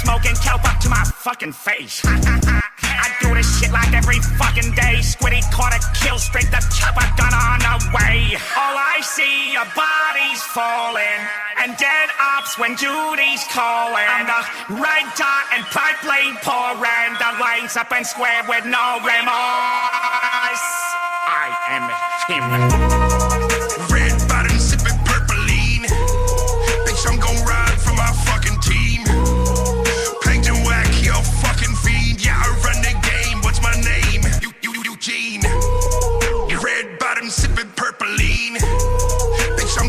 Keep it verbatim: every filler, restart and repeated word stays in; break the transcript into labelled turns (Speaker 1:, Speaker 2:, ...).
Speaker 1: smoking kelp up to my fucking face. I do this shit like every fucking day. Squiddy caught a kill streak, the chopper gun on the way. All I see are bodies falling and dead ops when duty's calling. I'm the red dot and pipe lane pouring. The lanes up and square with no remorse. I am him.